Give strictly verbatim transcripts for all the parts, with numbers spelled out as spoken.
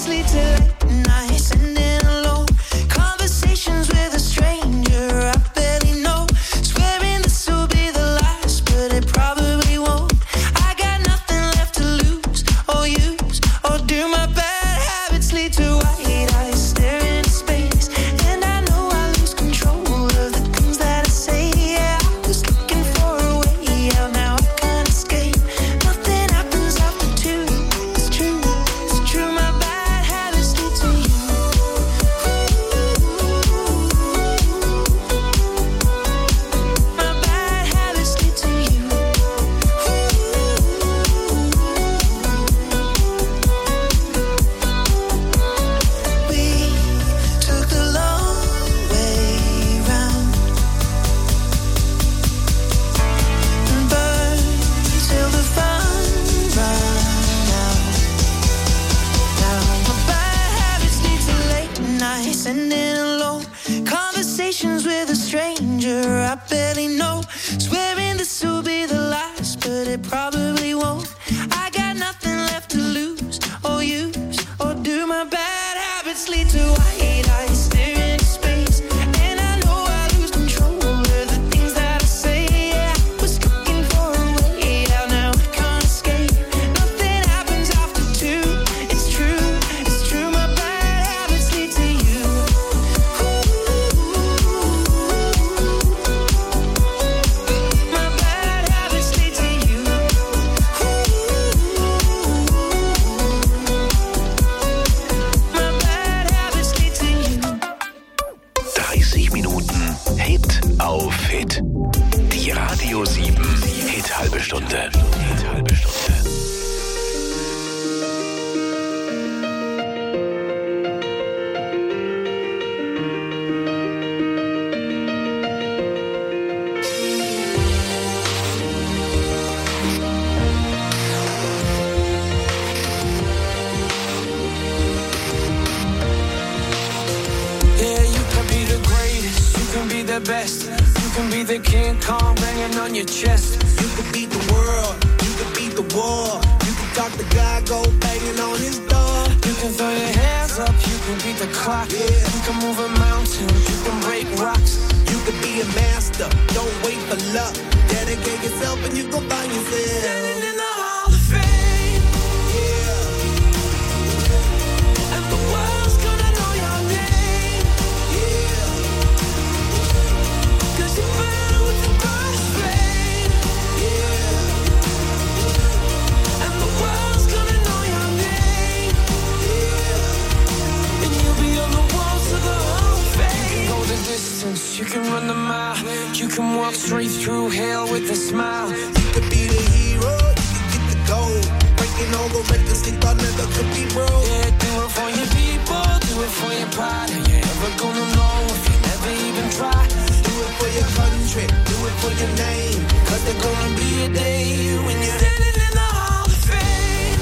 habits lead to late nights and in alone conversations with a stranger I barely know. Swearing this will be the last, but it probably won't. I got nothing left to lose or use, or do my bad habits lead to white eyes staring into space? And I know I lose control of the things that I say. Yeah, I was looking for a way out, now I can't escape. Nothing happens after two. It's true, it's true. My bad habits lead to you. My bad habits lead to you. We took the long way round and burned till the fun ran out. Now my bad habits lead to late nights and in alone conversations with a stranger I barely know. Swearing this will be the last, but it probably won't. I got nothing left to lose or use, or do my bad habits lead to white eyes staring into space? And I know I lose control of the things that I say. Yeah, I was looking for a way out, now I can't escape. Nothing happens after two. It's true, it's true. My bad habits lead to you. My bad habits lead to you. My bad habits lead to you. dreißig Minuten Hit auf Hit. Die Radio sieben Hit halbe Stunde. Hit halbe Stunde. Yeah, you can be the greatest, you can be the best, you can be the King Kong banging on your chest. You could beat the world, you could beat the war. You could talk to God, go banging on his door. You can throw your hands up, you can beat the clock. Yeah. You can move a mountain, you can break rocks. You could be a master, don't wait for luck. Dedicate yourself and you gon' find yourself. Standing in the Hall of Fame, Yeah, and the world's gonna know your name. yeah, 'Cause you burn with the brightest flame, yeah, and the world's gonna know your name. yeah. And you'll be on the walls of the Hall of Fame. You can go the distance, you can run the mile, you can walk straight through hell with a smile. You could be the hero, you could get the gold. Breaking all the records they thought never could be broke. Yeah, do it for your people, do it for your pride. Are you ever gonna know if you never even try? Do it for your country, do it for your name. Cause there's gonna be a day when you're Standing in the Hall of Fame,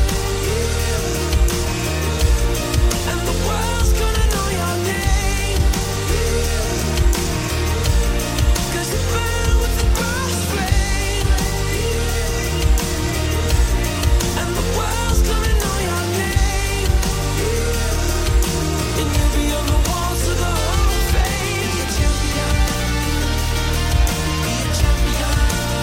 and the world's gonna know your name. 'Cause you burn with the brightest flame, and the world's gonna know your name. And you'll be on the walls of the Hall of Fame. Be a champion, be a champion,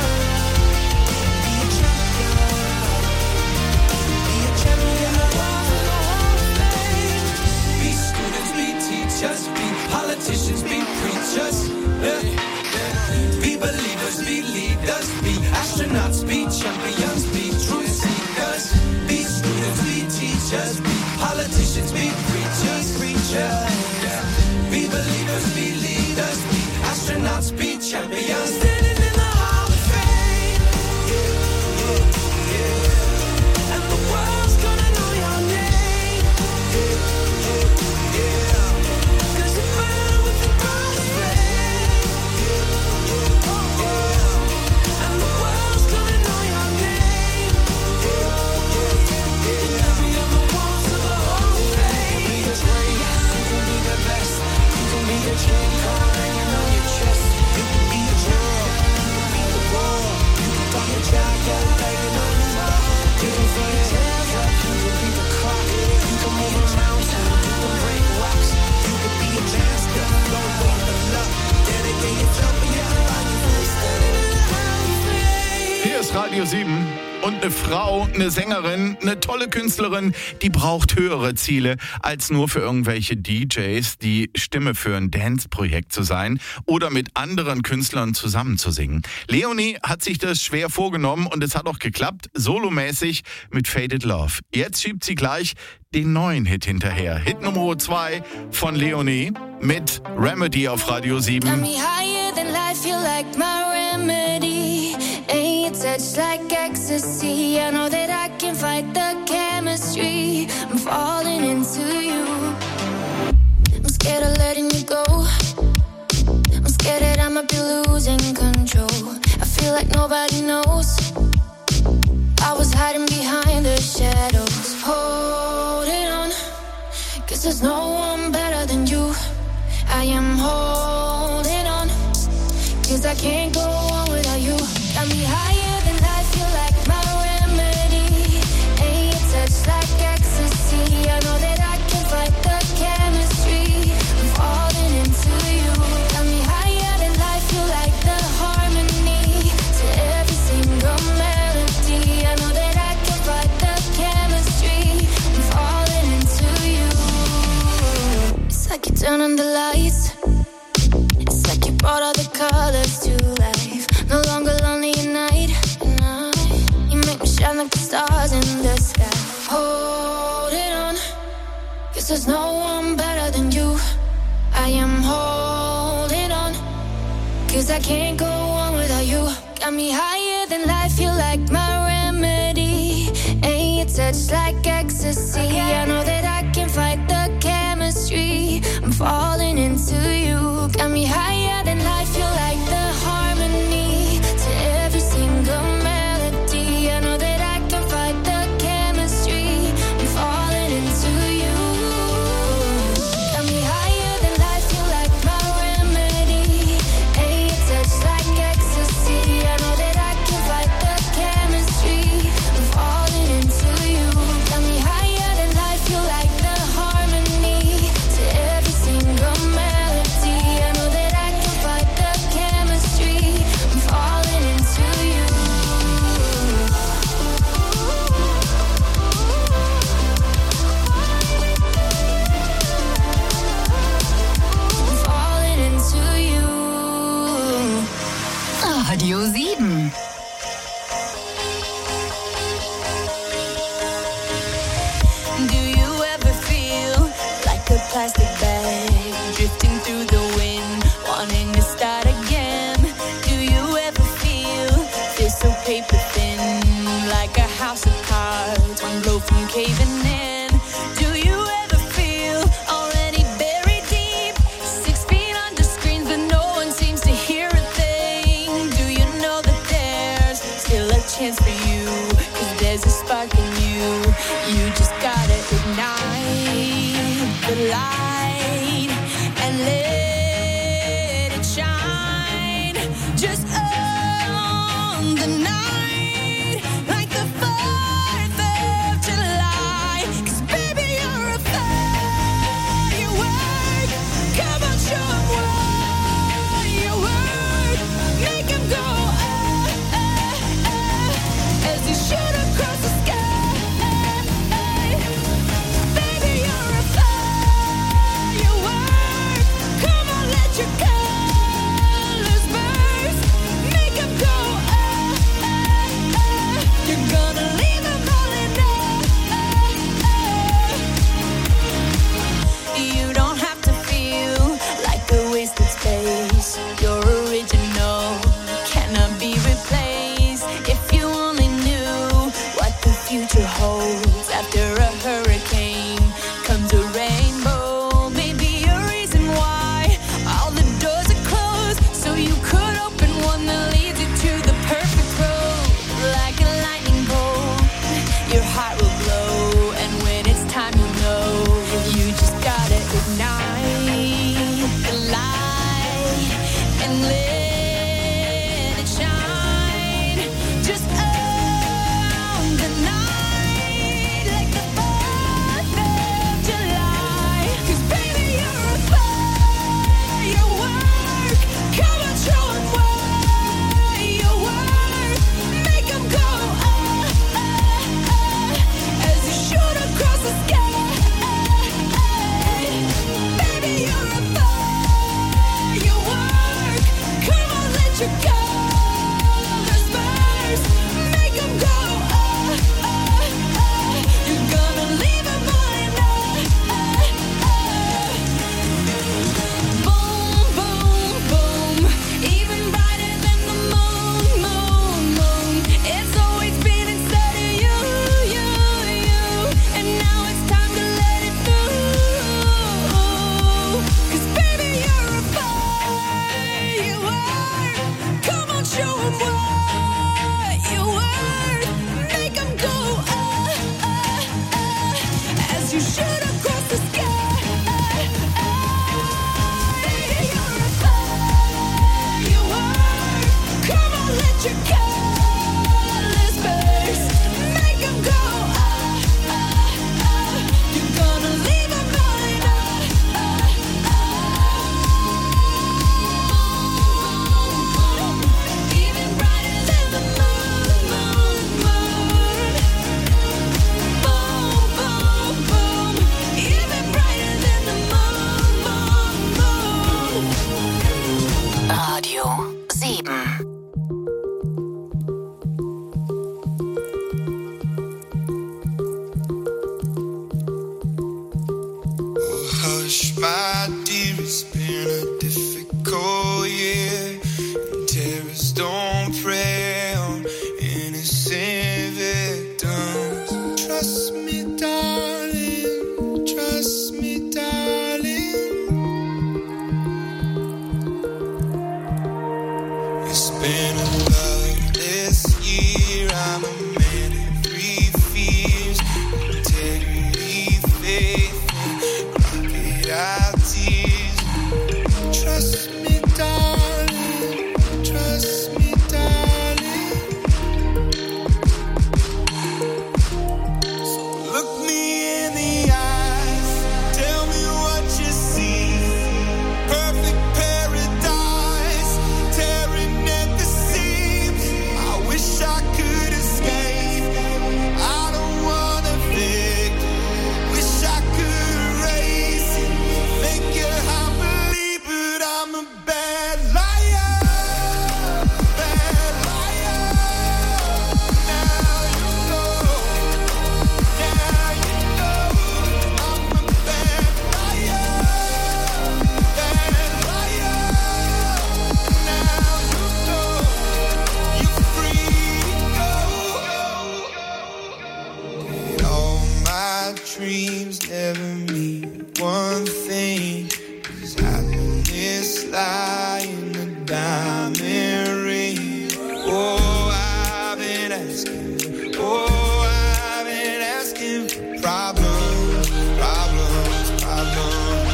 be a champion, be a champion. On the walls of the Hall of Fame. Be students, be teachers, be politicians, be preachers. Yeah, yeah. Be believers, be leaders, be astronauts, be champions, be truth seekers. Be students, be teachers, be politicians, be preachers, preachers. Yeah. Be believers, be leaders, be astronauts, be champions. Standing in the Hall of Fame, and the world's gonna know your name. 'Cause you burn with the brightest flame, and the world's gonna know your name. And you'll be on the walls of the Hall of Fame. Radio sieben. Und eine Frau, eine Sängerin, eine tolle Künstlerin, die braucht höhere Ziele, als nur für irgendwelche D Js die Stimme für ein Dance-Projekt zu sein oder mit anderen Künstlern zusammen zu singen. Leonie hat sich das schwer vorgenommen und es hat auch geklappt, solomäßig mit Faded Love. Jetzt schiebt sie gleich den neuen Hit hinterher. Hit Nummer zwei von Leonie mit Remedy auf Radio sieben. Got me higher than life, you're like my remedy. Ain't your touch like ecstasy. I know that I can fight the chemistry. I'm falling into you. I'm scared of letting you go. I'm scared that I might be losing control. I feel like nobody knows. I was hiding behind the shadows. Holding on, 'cause there's no one better than you. I am holding on, 'cause I can't go on without you. Got me higher than life, you're like my remedy. Ain't your touch like ecstasy. I know that I can fight the chemistry. I'm falling into you. Got me higher than life, you're like the harmony to every single melody. I know that I can fight the chemistry. I'm falling into you. It's like you turn on the lights. It's like you brought all the colors to life. No longer lonely at night. You make me shine like the stars in the sky. Holding on, 'cause there's no one better than you. I am holding on, 'cause I can't go on without you. Got me higher than life, you're like my remedy. Ain't your touch like ecstasy. I know that I can fight the chemistry. I'm falling into you. Got me higher than life, you're like the harmony to every single melody. I know that I can fight the chemistry. I'm falling into you. Got me higher than life, you're like my remedy. Ain't your touch like ecstasy. I know that I can fight the chemistry. I'm falling into you. Got me higher than life, you're like the harmony to every single melody. I know that I can fight the chemistry. I'm falling into you. I'm falling into you. Radio sieben. Do you ever feel like a plastic bag drifting through the wind, wanting to start again? Do you ever feel this so paper thin, like a house of cards, one blow from caving in? Do you ever feel already buried deep, six feet under screens, but no one seems to hear a thing? Do you know that there's still a chance for you? 'Cause there's a spark in you. You just gotta ignite the light and let it shine. Just on the night, like the fourth of July. 'Cause baby, you're a firework. Come on, show 'em what you work. Make 'em go oh, oh, oh, as you shoot across the sky. Baby, you're a firework. you shoot across the sky. You're a firework. Come on, let your colors burst. Make 'em go ah, ah, ah. You're gonna leave 'em going ah, ah, ah. Even brighter than the moon, moon, moon. Boom, boom, boom. Even brighter than the moon, moon, moon. Radio sieben. Hush, my dear, it's been a difficult year. And terrorists don't prey on innocent victims. Trust me, darling. Trust me, darling. It's been a loveless year. I'm a man of three fears: integrity, faith, crocodile tears. Trust me, darling. Trust me, darling. So look me in the eyes. Tell me what you see. Perfect paradise, tearing at the seams. I wish I could escape. I don't wanna fake. Wish I could erase it. Make you happily, but I'm a bad liar. Bad liar. Now you know. Now you know. I'm a bad liar. Bad liar. Now you know. You're free to go. Did all my dreams never mean one thing? Does happiness lie in the diamond ring? Oh, I've been asking. Oh, I've been asking for problems, problems, problems.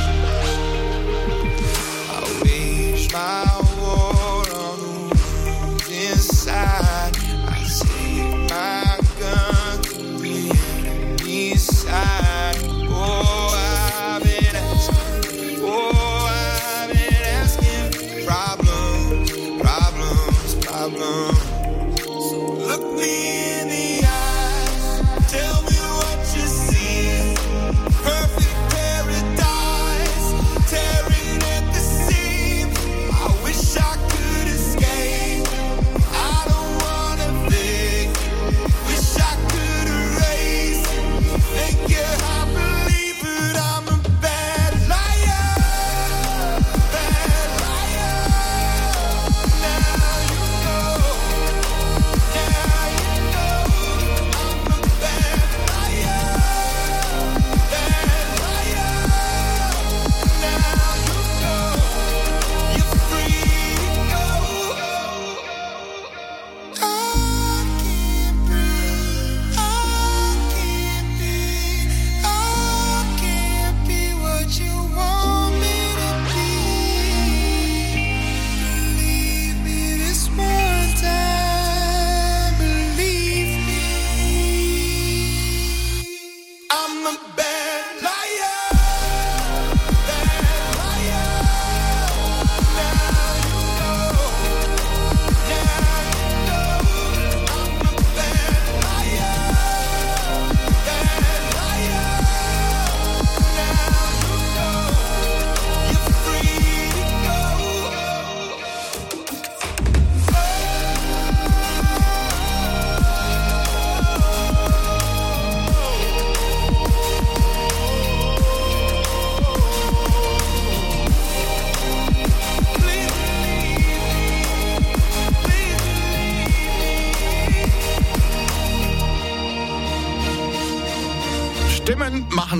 I wage my war on the wounds inside. I take my gun to the enemy's side. Oh, I've been asking. Oh,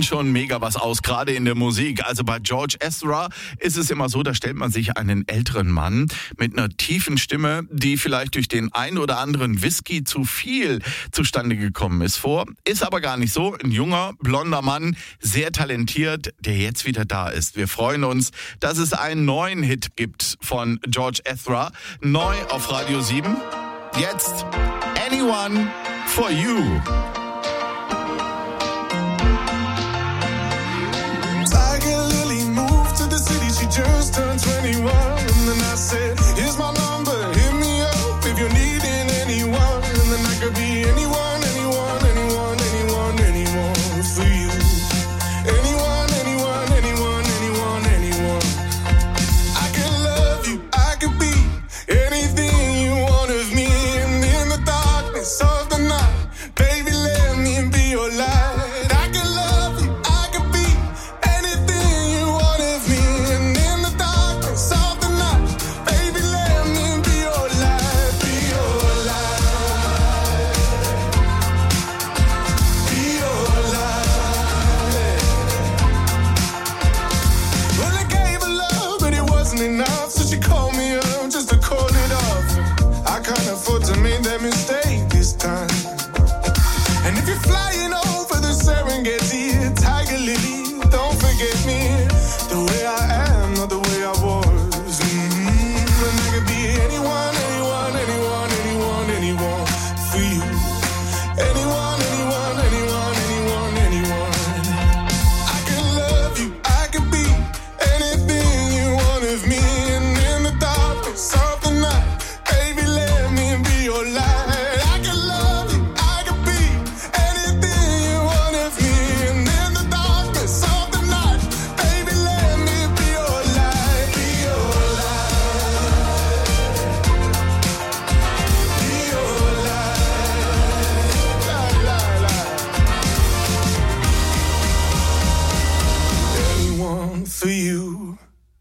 machen schon mega was aus, gerade in der Musik. Also bei George Ezra ist es immer so, da stellt man sich einen älteren Mann mit einer tiefen Stimme, die vielleicht durch den ein oder anderen Whisky zu viel zustande gekommen ist, vor. Ist aber gar nicht so. Ein junger, blonder Mann, sehr talentiert, der jetzt wieder da ist. Wir freuen uns, dass es einen neuen Hit gibt von George Ezra. Neu auf Radio sieben. Jetzt Anyone for You. Tiger Lily moved to the city, she just turned twenty-one. And then I said, here's my number, hit me up if you're needing anyone. And then I could be anyone, anyone, anyone, anyone, anyone for you. Anyone, anyone, anyone, anyone, anyone. I could love you, I could be anything you want of me. And in the darkness of the night, baby, let me be your light. I could love you, I could be anything you want of me. And in the darkness of the night, baby, let me be your light, be your light, be your light. Well, I gave her love, but it wasn't enough, so she called me up just to call it off. I can't afford to make that mistake this time. And if you're flying over the Serengeti, Tiger Lily, don't forget me. The way I am, not the way I was. Mm-hmm. And I could be anyone, anyone, anyone, anyone, anyone for you. Anyone, anyone, anyone, anyone, anyone. I could love you, I could be anything you want of me. And in the darkness of the night, baby, let me be your light. I could love you, I could be anything you want of me. And in the darkness of the night, baby, let me be your light, be your light, be your light, la, la, la. Anyone for you.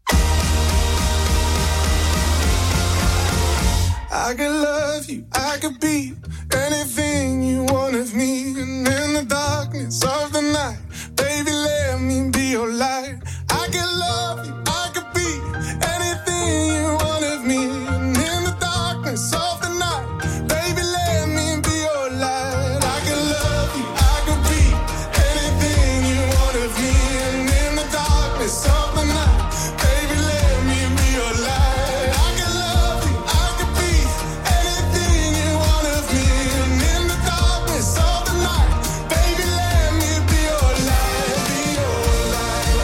I could love you, I could be anything you want of me. And in the darkness of the night, baby, let me be your light. I could love you, I could be anything you want of me. And in the darkness of the night, baby, let me be your light. I could love you, I could be anything you want of me. And in the darkness of the night, baby, let me be your light. I could love you, I could be anything you want of me. And in the darkness of the night, baby, let me be your light, be your light,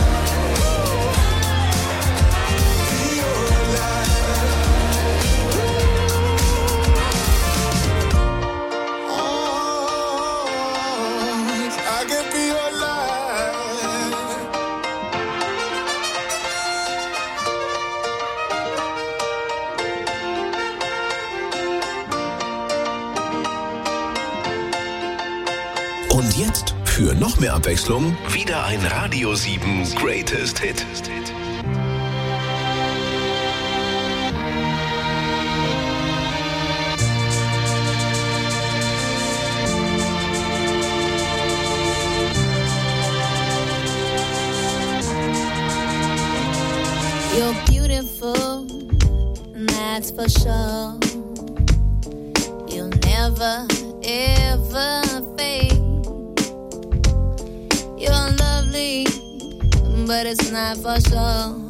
be your light. Oh, I could be your light. Und jetzt, für noch mehr Abwechslung, wieder ein Radio sieben Greatest Hit. You're beautiful, that's for sure. You'll never, ever fade. You're lovely, but it's not for sure.